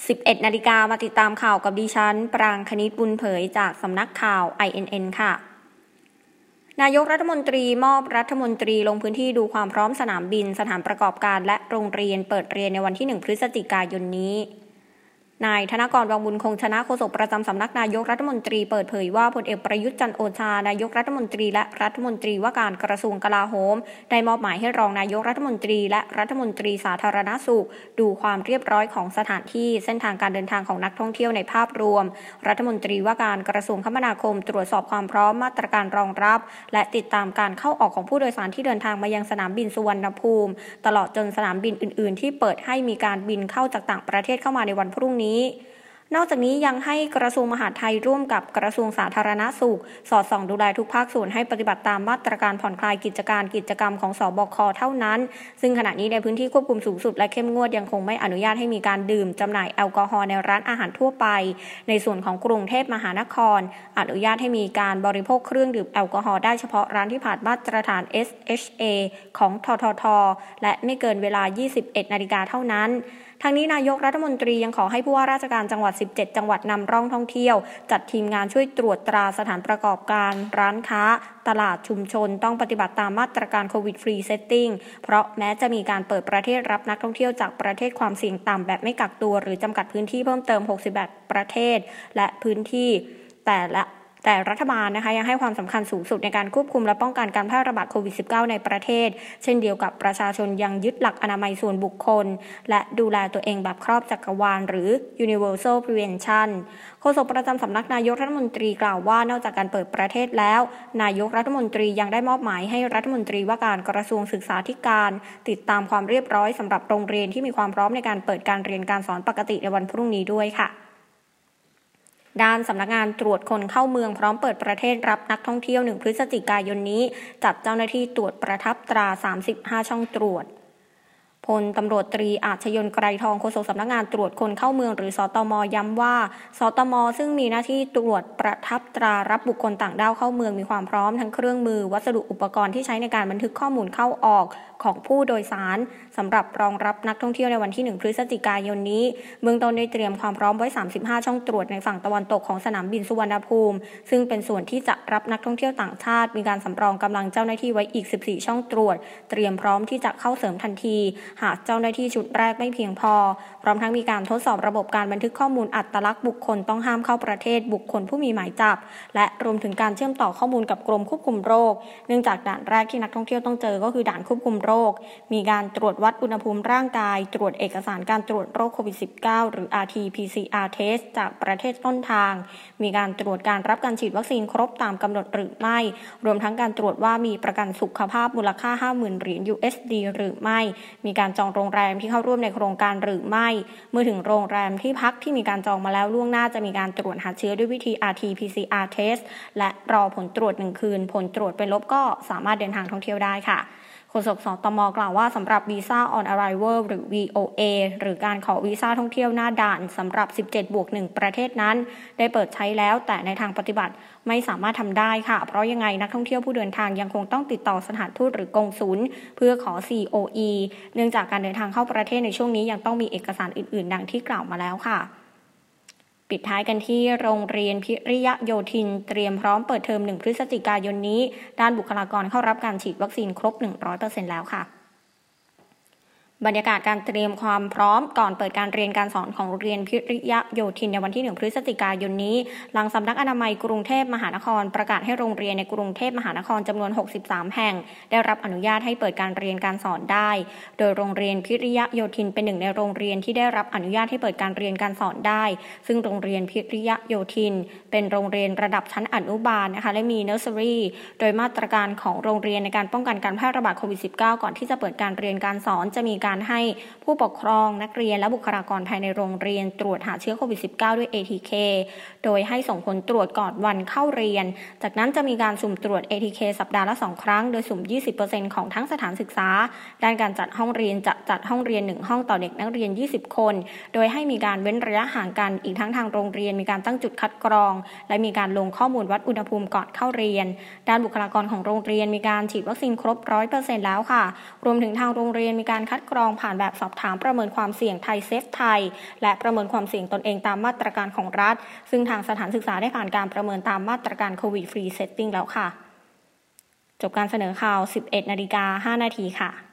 11 นาฬิกามาติดตามข่าวกับดิฉันปรางคณิตบุญเผยจากสำนักข่าว INN ค่ะนายกรัฐมนตรีมอบรัฐมนตรีลงพื้นที่ดูความพร้อมสนามบินสถานประกอบการและโรงเรียนเปิดเรียนในวันที่ 1 พฤศจิกายนนี้นายธนกร วังบุญคงชนะโฆษกประจำสำนักนายกรัฐมนตรีเปิดเผยว่าพลเอกประยุทธ์จันทร์โอชานายกรัฐมนตรีและรัฐมนตรีว่าการกระทรวงกลาโหมได้มอบหมายให้รองนายกรัฐมนตรีและรัฐมนตรีสาธารณสุขดูความเรียบร้อยของสถานที่เส้นทางการเดินทางของนักท่องเที่ยวในภาพรวมรัฐมนตรีว่าการกระทรวงคมนาคมตรวจสอบความพร้อมมาตรการรองรับและติดตามการเข้าออกของผู้โดยสารที่เดินทางมายังสนามบินสุวรรณภูมิตลอดจนสนามบินอื่นๆที่เปิดให้มีการบินเข้าจากต่างประเทศเข้ามาในวันพรุ่งนี้นอกจากนี้ยังให้กระทรวงมหาดไทยร่วมกับกระทรวงสาธารณสุขสอดส่องดูแลทุกภาคส่วนให้ปฏิบัติตามมาตรการผ่อนคลายกิจกรรมของสบคเท่านั้นซึ่งขณะนี้ในพื้นที่ควบคุมสูงสุดและเข้มงวดยังคงไม่อนุญาตให้มีการดื่มจำหน่ายแอลกอฮอล์ในร้านอาหารทั่วไปในส่วนของกรุงเทพมหานครอนุญาตให้มีการบริโภคเครื่องดื่มแอลกอฮอล์ได้เฉพาะร้านที่ผ่านมาตรฐาน SHA ของททท.และไม่เกินเวลา 21 นาฬิกาเท่านั้นทางนี้นายกรัฐมนตรียังขอให้ผู้ว่าราชการจังหวัด 17 จังหวัดนำร่องท่องเที่ยวจัดทีมงานช่วยตรวจตราสถานประกอบการร้านค้าตลาดชุมชนต้องปฏิบัติตามมาตรการโควิดฟรีเซตติ้งเพราะแม้จะมีการเปิดประเทศรับนักท่องเที่ยวจากประเทศความเสี่ยงต่ำแบบไม่กักตัวหรือจำกัดพื้นที่เพิ่มเติม68ประเทศและพื้นที่แต่รัฐบาลนะคะยังให้ความสำคัญสูงสุดในการควบคุมและป้องกันการแพร่ระบาดโควิด -19 ในประเทศเช่นเดียวกับประชาชนยังยึดหลักอนามัยส่วนบุคคลและดูแลตัวเองแบบครอบจักรวาลหรือ Universal Prevention โฆษกประจำสำนักนายกรัฐมนตรีกล่าวว่านอกจากการเปิดประเทศแล้วนายกรัฐมนตรียังได้มอบหมายให้รัฐมนตรีว่าการกระทรวงศึกษาธิการติดตามความเรียบร้อยสำหรับโรงเรียนที่มีความพร้อมในการเปิดการเรียนการสอนปกติในวันพรุ่งนี้ด้วยค่ะด้านสำนักงานตรวจคนเข้าเมืองพร้อมเปิดประเทศรับนักท่องเที่ยว1 พฤศจิกายนนี้จัดเจ้าหน้าที่ตรวจประทับตรา35ช่องตรวจพลตำรวจตรีอาชยนต์ไกรทองโฆษกสำนักงานตรวจคนเข้าเมืองหรือสตม.ย้ำว่าสตม.ซึ่งมีหน้าที่ตรวจประทับตรารับบุคคลต่างด้าวเข้าเมืองมีความพร้อมทั้งเครื่องมือวัสดุอุปกรณ์ที่ใช้ในการบันทึกข้อมูลเข้าออกของผู้โดยสารสำหรับรองรับนักท่องเที่ยวในวันที่1 พฤศจิกายนนี้เบื้องต้นได้เตรียมความพร้อมไว้35ช่องตรวจในฝั่งตะวันตกของสนามบินสุวรรณภูมิซึ่งเป็นส่วนที่จะรับนักท่องเที่ยวต่างชาติมีการสำรองกำลังเจ้าหน้าที่ไว้อีก14ช่องตรวจเตรียมพร้อมที่จะเข้าเสริมทันทีหากเจ้าหน้าที่ชุดแรกไม่เพียงพอพร้อมทั้งมีการทดสอบระบบการบันทึกข้อมูลอัตลักษณ์บุคคลต้องห้ามเข้าประเทศบุคคลผู้มีหมายจับและรวมถึงการเชื่อมต่อข้อมูลกับกรมควบคุมโรคเนื่องจากด่านแรกที่นักท่องเที่ยวต้องเจอก็คือด่านควบคุมโรคมีการตรวจวัดอุณหภูมิร่างกายตรวจเอกสารการตรวจโรคโควิด -19 หรือ RT-PCR test จากประเทศต้นทางมีการตรวจการรับการฉีดวัคซีนครบตามกำหนดหรือไม่รวมทั้งการตรวจว่ามีประกันสุขภาพมูลค่า 50,000 เหรียญ USD หรือไม่มีการจองโรงแรมที่เข้าร่วมในโครงการหรือไม่เมื่อถึงโรงแรมที่พักที่มีการจองมาแล้วล่วงหน้าจะมีการตรวจหาเชื้อด้วยวิธี RT-PCR test และรอผลตรวจ1คืนผลตรวจเป็นลบก็สามารถเดินทางท่องเที่ยวได้ค่ะโฆษกสตม.กล่าวว่าสำหรับ Visa on Arrival หรือ VOA หรือการขอวีซ่าท่องเที่ยวหน้าด่านสำหรับ 17+1 ประเทศนั้นได้เปิดใช้แล้วแต่ในทางปฏิบัติไม่สามารถทำได้ค่ะเพราะยังไงนักท่องเที่ยวผู้เดินทางยังคงต้องติดต่อสถานทูตหรือกงสุลเพื่อขอ COE เนื่องจากการเดินทางเข้าประเทศในช่วงนี้ยังต้องมีเอกสารอื่นๆดังที่กล่าวมาแล้วค่ะปิดท้ายกันที่โรงเรียนพิริยโยธินเตรียมพร้อมเปิดเทอม1 พฤศจิกายนนี้ด้านบุคลากรเข้ารับการฉีดวัคซีนครบ 100% แล้วค่ะบรรยากาศการเตรียมความพร้อมก่อนเปิดการเรียนการสอนของโรงเรียนพิริยโยธินในวันที่1 พฤศจิกายนนี้หลังสำนักอนามัยกรุงเทพมหานครประกาศให้โรงเรียนในกรุงเทพมหานครจำนวน63แห่งได้รับอนุญาตให้เปิดการเรียนการสอนได้โดยโรงเรียนพิริยโยธินเป็นหนึ่งในโรงเรียนที่ได้รับอนุญาตให้เปิดการเรียนการสอนได้ซึ่งโรงเรียนพิริยโยธินเป็นโรงเรียนระดับชั้นอนุบาลนะคะและมีเนอร์เซอรี่โดยมาตรการของโรงเรียนในการป้องกันการแพร่ระบาดโควิด -19 ก่อนที่จะเปิดการเรียนการสอนจะมีการให้ผู้ปกครองนักเรียนและบุคลากรภายในโรงเรียนตรวจหาเชื้อโควิด -19 ด้วย ATK โดยให้ส่งผลตรวจก่อนวันเข้าเรียนจากนั้นจะมีการสุ่มตรวจ ATK สัปดาห์ละ2ครั้งโดยสุ่ม 20% ของทั้งสถานศึกษาด้านการจัดห้องเรียนจะจัดห้องเรียน1ห้องต่อเด็กนักเรียน20คนโดยให้มีการเว้นระยะห่างกันอีกทั้งทางโรงเรียนมีการตั้งจุดคัดกรองและมีการลงข้อมูลวัดอุณหภูมิก่อนเข้าเรียนด้านบุคลากรของโรงเรียนมีการฉีดวัคซีนครบ 100% แล้วค่ะรวมถึงทางโรงเรียนมีการคัดกรรองผ่านแบบสอบถามประเมินความเสี่ยงไทยเซฟไทยและประเมินความเสี่ยงตนเองตามมาตรการของรัฐซึ่งทางสถานศึกษาได้ผ่านการประเมินตามมาตรการโควิดฟรีเซตติ้งแล้วค่ะจบการเสนอข่าว 11:05 นาทีค่ะ